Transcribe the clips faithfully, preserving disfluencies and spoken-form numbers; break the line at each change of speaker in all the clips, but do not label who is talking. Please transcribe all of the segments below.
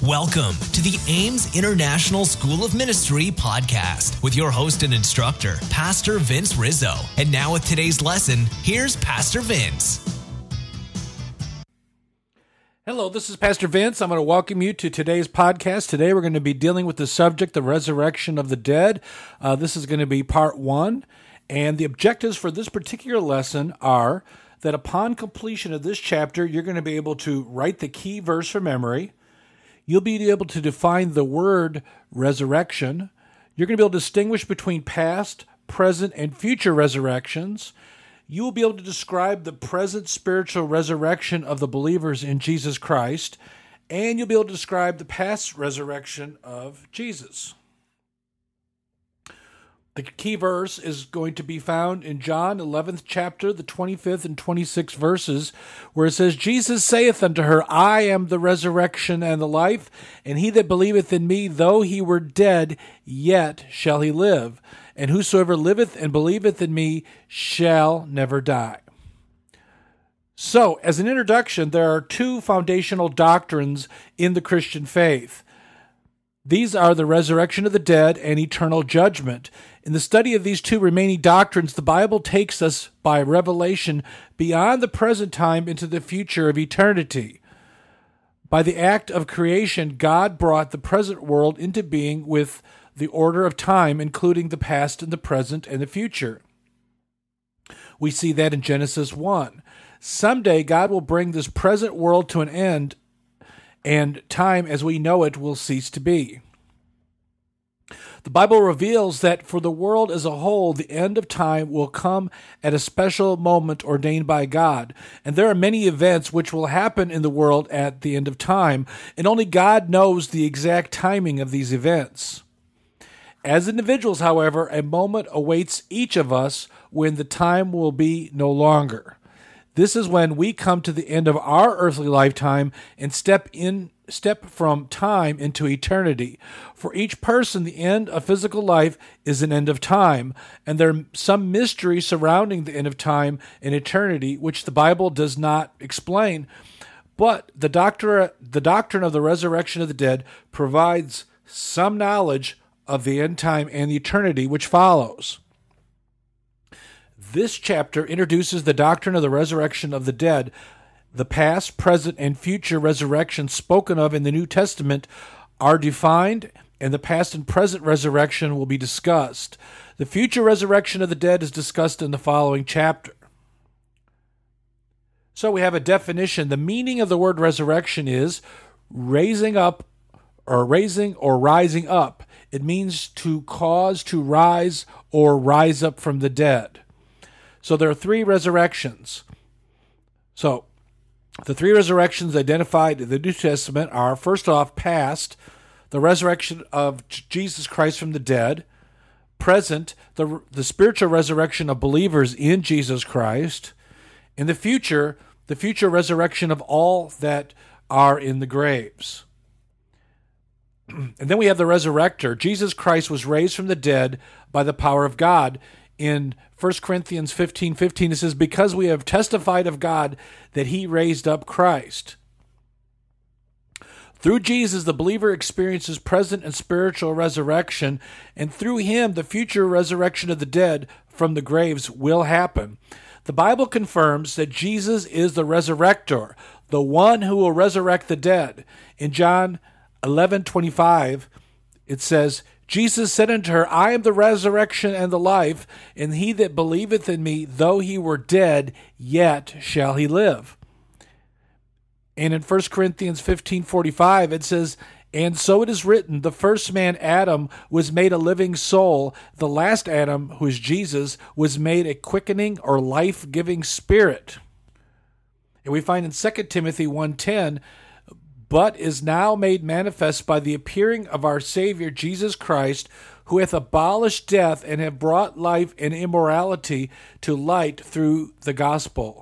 Welcome to the Ames International School of Ministry podcast with your host and instructor, Pastor Vince Rizzo. And now with today's lesson, here's Pastor Vince.
Hello, this is Pastor Vince. I'm going to welcome you to today's podcast. Today we're going to be dealing with the subject, the resurrection of the dead. Uh, this is going to be part one. And the objectives for this particular lesson are that upon completion of this chapter, you're going to be able to write the key verse from memory. You'll be able to define the word resurrection. You're going to be able to distinguish between past, present, and future resurrections. You will be able to describe the present spiritual resurrection of the believers in Jesus Christ, and you'll be able to describe the past resurrection of Jesus. The key verse is going to be found in John eleventh chapter, the twenty-fifth and twenty-sixth verses, where it says, Jesus saith unto her, I am the resurrection and the life, and he that believeth in me, though he were dead, yet shall he live. And whosoever liveth and believeth in me shall never die. So, as an introduction, there are two foundational doctrines in the Christian faith. These are the resurrection of the dead and eternal judgment. In the study of these two remaining doctrines, the Bible takes us by revelation beyond the present time into the future of eternity. By the act of creation, God brought the present world into being with the order of time, including the past and the present and the future. We see that in Genesis one. Someday, God will bring this present world to an end, and time as we know it will cease to be. The Bible reveals that for the world as a whole, the end of time will come at a special moment ordained by God. And there are many events which will happen in the world at the end of time, and only God knows the exact timing of these events. As individuals, however, a moment awaits each of us when the time will be no longer. This is when we come to the end of our earthly lifetime and step in, step from time into eternity. For each person, the end of physical life is an end of time, and there is some mystery surrounding the end of time and eternity, which the Bible does not explain. But the doctrine, the doctrine of the resurrection of the dead provides some knowledge of the end time and eternity which follows. This chapter introduces the doctrine of the resurrection of the dead. The past, present, and future resurrections spoken of in the New Testament are defined, and the past and present resurrection will be discussed. The future resurrection of the dead is discussed in the following chapter. So we have a definition. The meaning of the word resurrection is raising up, or raising or rising up. It means to cause to rise or rise up from the dead. So there are three resurrections. So the three resurrections identified in the New Testament are, first off, past, the resurrection of Jesus Christ from the dead; present, the, the spiritual resurrection of believers in Jesus Christ; in the future, the future resurrection of all that are in the graves. And then we have the resurrector. Jesus Christ was raised from the dead by the power of God. In First Corinthians fifteen fifteen, it says, because we have testified of God that he raised up Christ. Through Jesus, the believer experiences present and spiritual resurrection, and through him, the future resurrection of the dead from the graves will happen. The Bible confirms that Jesus is the resurrector, the one who will resurrect the dead. In John eleven twenty-five, it says, Jesus said unto her, I am the resurrection and the life, and he that believeth in me, though he were dead, yet shall he live. And in First Corinthians fifteen forty-five, it says, and so it is written, the first man, Adam, was made a living soul. The last Adam, who is Jesus, was made a quickening or life-giving spirit. And we find in Second Timothy one ten, but is now made manifest by the appearing of our Savior Jesus Christ, who hath abolished death and hath brought life and immortality to light through the gospel.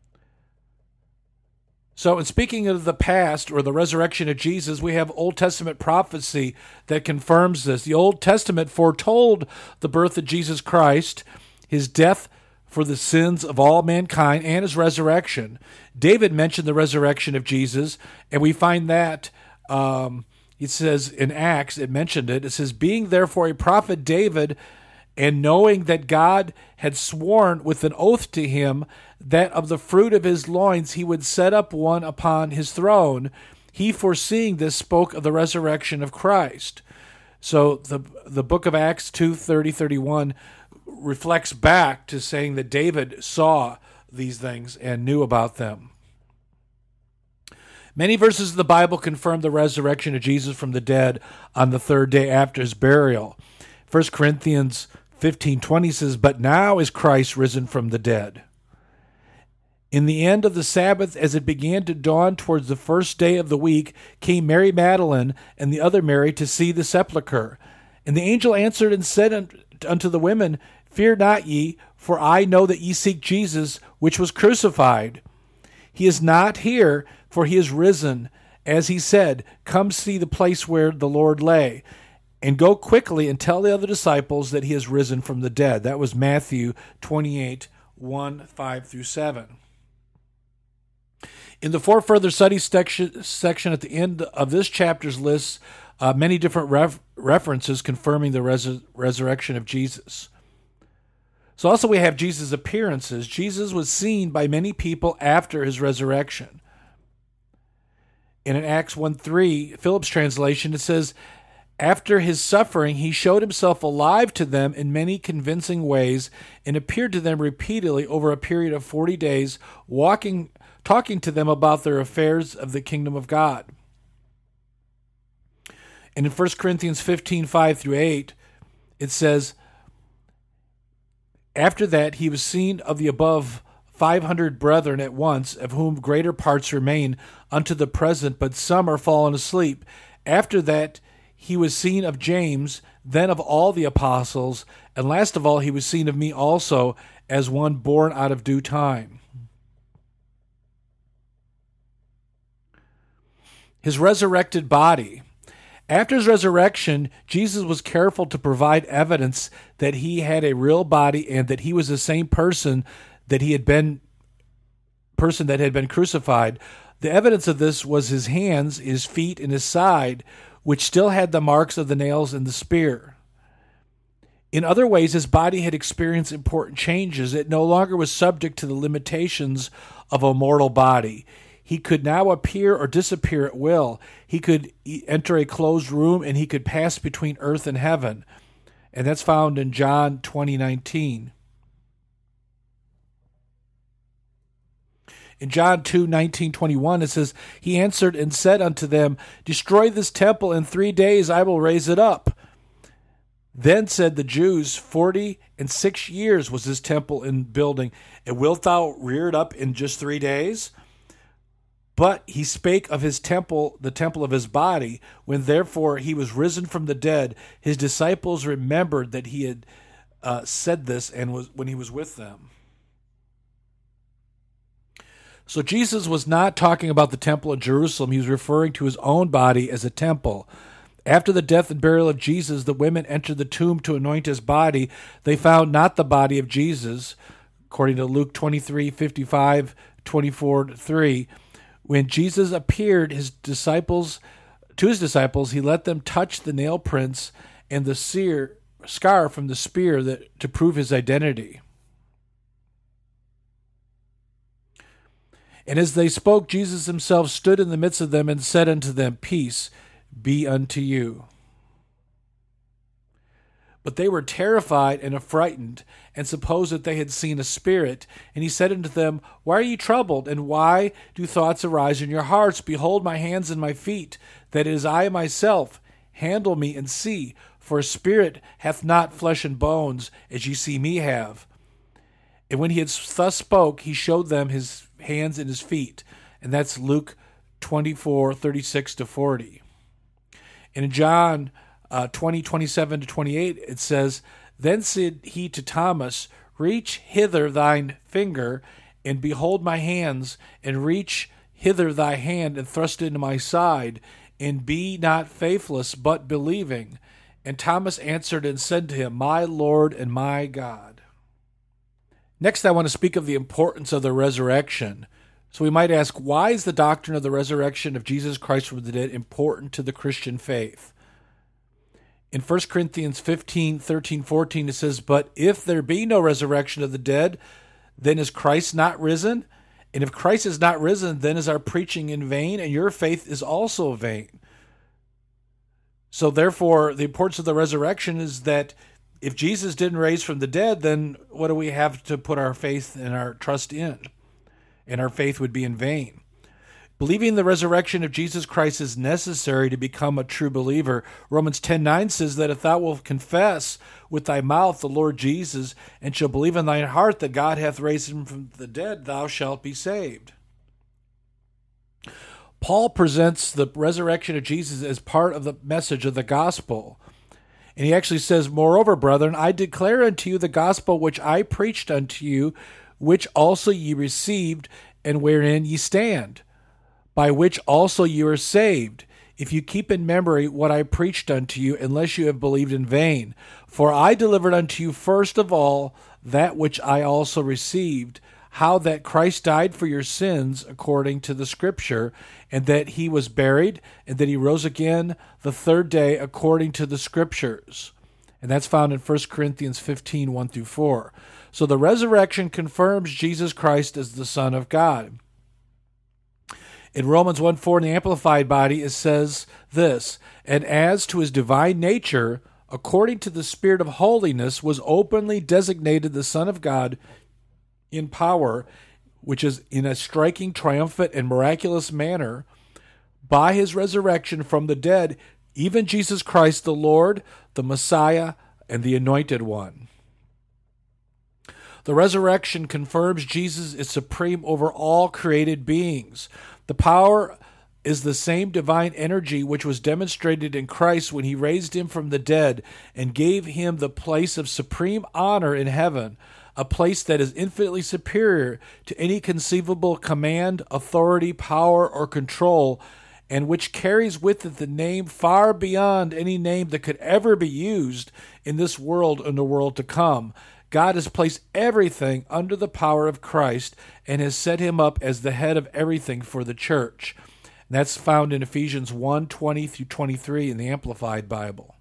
So in speaking of the past, or the resurrection of Jesus, we have Old Testament prophecy that confirms this. The Old Testament foretold the birth of Jesus Christ, his death for the sins of all mankind, and his resurrection. David mentioned the resurrection of Jesus, and we find that um, It says in Acts, it mentioned it, it says, being therefore a prophet David, and knowing that God had sworn with an oath to him that of the fruit of his loins he would set up one upon his throne, he foreseeing this spoke of the resurrection of Christ. So the the book of Acts two thirty thirty-one reflects back to saying that David saw these things and knew about them. Many verses of the Bible confirm the resurrection of Jesus from the dead on the third day after his burial. First Corinthians fifteen twenty says, but now is Christ risen from the dead. In the end of the Sabbath, as it began to dawn towards the first day of the week, came Mary Magdalene and the other Mary to see the sepulchre. And the angel answered and said unto the women, fear not ye, for I know that ye seek Jesus, which was crucified. He is not here, for he is risen. As he said, come see the place where the Lord lay, and go quickly and tell the other disciples that he is risen from the dead. That was Matthew twenty-eight, one, five through seven. In the four further study section, section at the end of this chapter's lists uh, many different ref- references confirming the res- resurrection of Jesus. So also we have Jesus' appearances. Jesus was seen by many people after his resurrection. And in Acts one three, Philip's translation, it says, after his suffering, he showed himself alive to them in many convincing ways and appeared to them repeatedly over a period of forty days, walking, talking to them about their affairs of the kingdom of God. And in First Corinthians fifteen, five through eight, it says, after that he was seen of the above five hundred brethren at once, of whom greater parts remain unto the present, but some are fallen asleep. After that he was seen of James, then of all the apostles, and last of all he was seen of me also, as one born out of due time. His resurrected body. After his resurrection, Jesus was careful to provide evidence that he had a real body and that he was the same person that he had been, person that had been crucified. The evidence of this was his hands, his feet, and his side, which still had the marks of the nails and the spear. In other ways, his body had experienced important changes. It no longer was subject to the limitations of a mortal body. He could now appear or disappear at will. He could enter a closed room and he could pass between earth and heaven. And that's found in John twenty nineteen. In John two nineteen, twenty-one, it says, he answered and said unto them, destroy this temple, in three days I will raise it up. Then said the Jews, forty and six years was this temple in building, and wilt thou rear it up in just three days? But he spake of his temple, the temple of his body. When therefore he was risen from the dead, his disciples remembered that he had uh, said this, and was when he was with them. So Jesus was not talking about the temple of Jerusalem. He was referring to his own body as a temple. After the death and burial of Jesus, the women entered the tomb to anoint his body. They found not the body of Jesus, according to Luke twenty-three, fifty-five, twenty-four to three. When Jesus appeared his disciples to his disciples, he let them touch the nail prints and the sear, scar from the spear that, to prove his identity. And as they spoke, Jesus himself stood in the midst of them and said unto them, peace be unto you. But they were terrified and affrighted, and supposed that they had seen a spirit. And he said unto them, why are ye troubled, and why do thoughts arise in your hearts? Behold my hands and my feet, that it is I myself. Handle me and see, for a spirit hath not flesh and bones, as ye see me have. And when he had thus spoke, he showed them his hands and his feet. And that's Luke twenty-four, thirty-six to forty. And in John Uh, twenty, twenty-seven to twenty-eight, it says, then said he to Thomas, reach hither thine finger, and behold my hands, and reach hither thy hand, and thrust it into my side, and be not faithless, but believing. And Thomas answered and said to him, my Lord and my God. Next, I want to speak of the importance of the resurrection. So we might ask, why is the doctrine of the resurrection of Jesus Christ from the dead important to the Christian faith? In First Corinthians fifteen, thirteen, fourteen, it says, "But if there be no resurrection of the dead, then is Christ not risen? And if Christ is not risen, then is our preaching in vain, and your faith is also vain." So therefore, the importance of the resurrection is that if Jesus didn't raise from the dead, then what do we have to put our faith and our trust in? And our faith would be in vain. Believing the resurrection of Jesus Christ is necessary to become a true believer. Romans ten nine says that if thou wilt confess with thy mouth the Lord Jesus, and shall believe in thine heart that God hath raised him from the dead, thou shalt be saved. Paul presents the resurrection of Jesus as part of the message of the gospel. And he actually says, "Moreover, brethren, I declare unto you the gospel which I preached unto you, which also ye received, and wherein ye stand, by which also you are saved, if you keep in memory what I preached unto you, unless you have believed in vain. For I delivered unto you first of all that which I also received, how that Christ died for your sins according to the Scripture, and that he was buried, and that he rose again the third day according to the Scriptures." And that's found in First Corinthians fifteen, one through four. So the resurrection confirms Jesus Christ as the Son of God. In Romans one four in the Amplified Body, it says this, "And as to his divine nature, according to the Spirit of holiness, was openly designated the Son of God in power, which is in a striking, triumphant, and miraculous manner, by his resurrection from the dead, even Jesus Christ the Lord, the Messiah, and the Anointed One." The resurrection confirms Jesus is supreme over all created beings. The power is the same divine energy which was demonstrated in Christ when he raised him from the dead and gave him the place of supreme honor in heaven, a place that is infinitely superior to any conceivable command, authority, power, or control, and which carries with it the name far beyond any name that could ever be used in this world and the world to come. God has placed everything under the power of Christ and has set him up as the head of everything for the church. And that's found in Ephesians one, twenty through twenty-three in the Amplified Bible.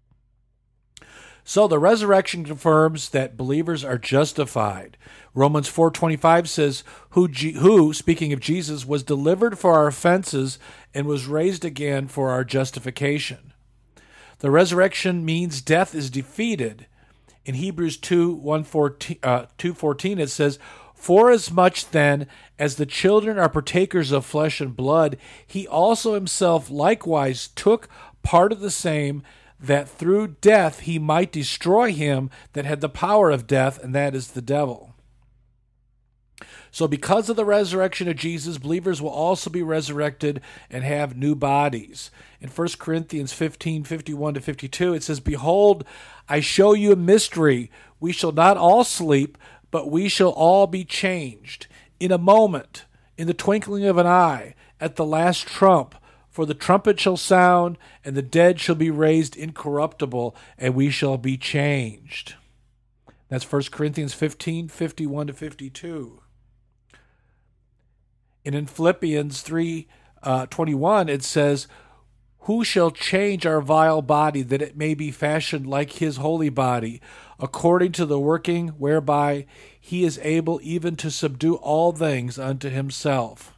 So the resurrection confirms that believers are justified. Romans four twenty-five says, who, who, speaking of Jesus, was delivered for our offenses and was raised again for our justification. The resurrection means death is defeated. In Hebrews two fourteen, it says, "Forasmuch then as the children are partakers of flesh and blood, he also himself likewise took part of the same, that through death he might destroy him that had the power of death, and that is the devil." So because of the resurrection of Jesus, believers will also be resurrected and have new bodies. In First Corinthians fifteen, fifty-one to fifty-two, it says, "Behold, I show you a mystery. We shall not all sleep, but we shall all be changed. In a moment, in the twinkling of an eye, at the last trump. For the trumpet shall sound, and the dead shall be raised incorruptible, and we shall be changed." That's First Corinthians fifteen, fifty-one to fifty-two. And in Philippians three twenty-one, it says, "Who shall change our vile body, that it may be fashioned like his holy body, according to the working whereby he is able even to subdue all things unto himself."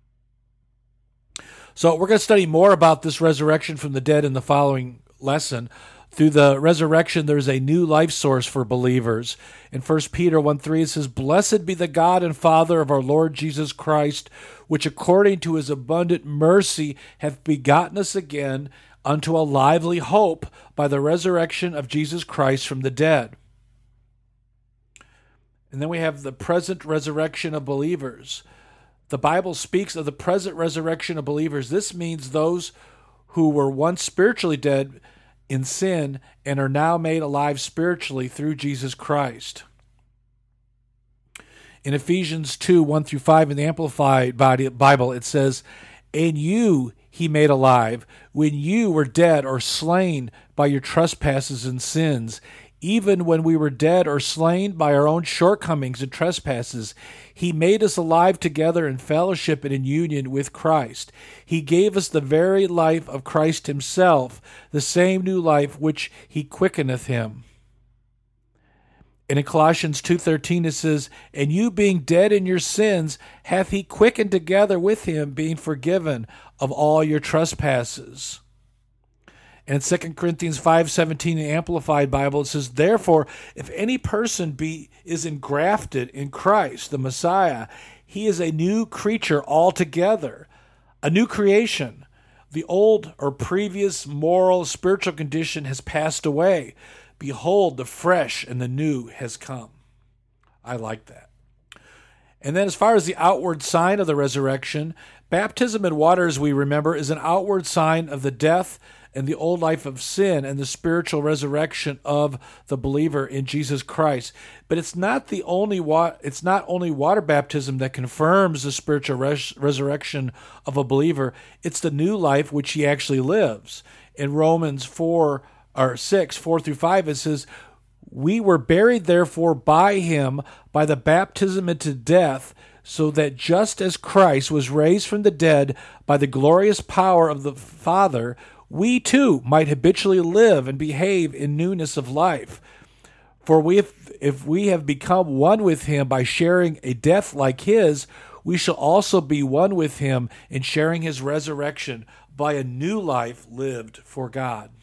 So we're going to study more about this resurrection from the dead in the following lesson. Through the resurrection, there's a new life source for believers. In First Peter one three, it says, "Blessed be the God and Father of our Lord Jesus Christ, which according to his abundant mercy hath begotten us again unto a lively hope by the resurrection of Jesus Christ from the dead." And then we have the present resurrection of believers. The Bible speaks of the present resurrection of believers. This means those who were once spiritually dead in sin and are now made alive spiritually through Jesus Christ. In Ephesians two, one through five in the Amplified Bible, it says, "And you he made alive, when you were dead or slain by your trespasses and sins, Even when we were dead or slain by our own shortcomings and trespasses, he made us alive together in fellowship and in union with Christ. He gave us the very life of Christ himself, the same new life which he quickeneth him. And in Colossians two thirteen it says, And you being dead in your sins, hath he quickened together with him, being forgiven of all your trespasses. And in Second Corinthians five seventeen, the Amplified Bible, it says, Therefore, if any person be is engrafted in Christ, the Messiah, he is a new creature altogether, a new creation. The old or previous moral, spiritual condition has passed away. Behold, the fresh and the new has come. I like that. And then as far as the outward sign of the resurrection, baptism in water, as we remember, is an outward sign of the death and the old life of sin and the spiritual resurrection of the believer in Jesus Christ. But it's not the only wa- it's not only water baptism that confirms the spiritual res- resurrection of a believer. It's the new life which he actually lives. In Romans four or six, four through five, it says, We were buried therefore by him by the baptism into death, so that just as Christ was raised from the dead by the glorious power of the Father, we too might habitually live and behave in newness of life. For we, if, if we have become one with him by sharing a death like his, we shall also be one with him in sharing his resurrection by a new life lived for God.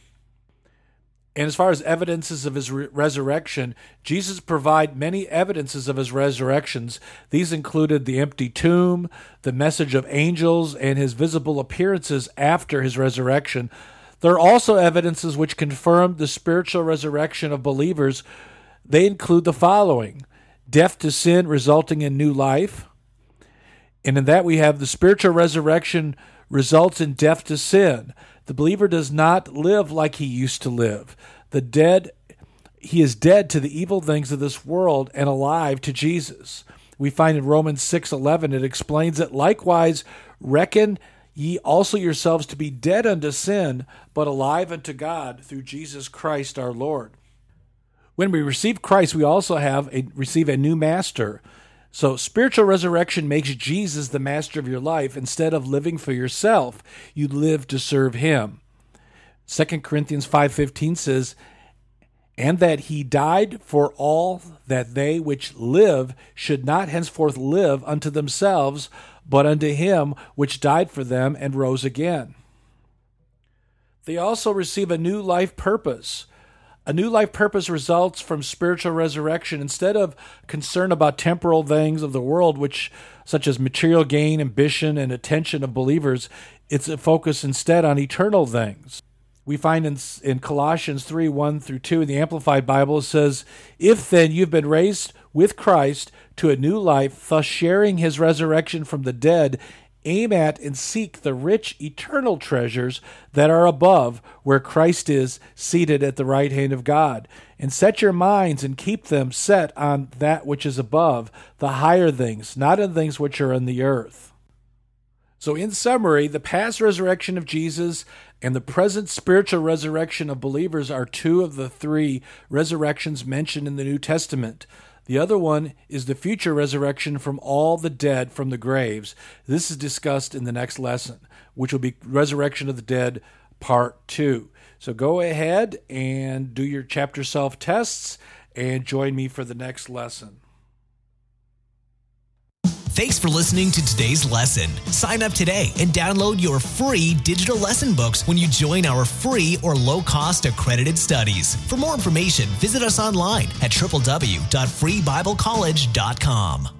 And as far as evidences of his re- resurrection, Jesus provided many evidences of his resurrections. These included the empty tomb, the message of angels, and his visible appearances after his resurrection. There are also evidences which confirm the spiritual resurrection of believers. They include the following: death to sin resulting in new life. And in that we have the spiritual resurrection results in death to sin. The believer does not live like he used to live. The dead, he is dead to the evil things of this world and alive to Jesus. We find in Romans six eleven, it explains it, Likewise, reckon ye also yourselves to be dead unto sin, but alive unto God through Jesus Christ our Lord. When we receive Christ, we also have a, receive a new master. So spiritual resurrection makes Jesus the master of your life. Instead of living for yourself, you live to serve him. Second Corinthians five fifteen says, And that he died for all, that they which live should not henceforth live unto themselves, but unto him which died for them and rose again. They also receive a new life purpose. A new life purpose results from spiritual resurrection. Instead of concern about temporal things of the world, which such as material gain, ambition, and attention of believers, it's a focus instead on eternal things. We find in, in Colossians three, one through two, in the Amplified Bible, it says, If then you've been raised with Christ to a new life, thus sharing his resurrection from the dead, aim at and seek the rich eternal treasures that are above, where Christ is seated at the right hand of God. And set your minds and keep them set on that which is above, the higher things, not on things which are on the earth. So in summary, the past resurrection of Jesus and the present spiritual resurrection of believers are two of the three resurrections mentioned in the New Testament. The other one is the future resurrection from all the dead from the graves. This is discussed in the next lesson, which will be Resurrection of the Dead, Part two. So go ahead and do your chapter self-tests and join me for the next lesson.
Thanks for listening to today's lesson. Sign up today and download your free digital lesson books when you join our free or low-cost accredited studies. For more information, visit us online at w w w dot free bible college dot com.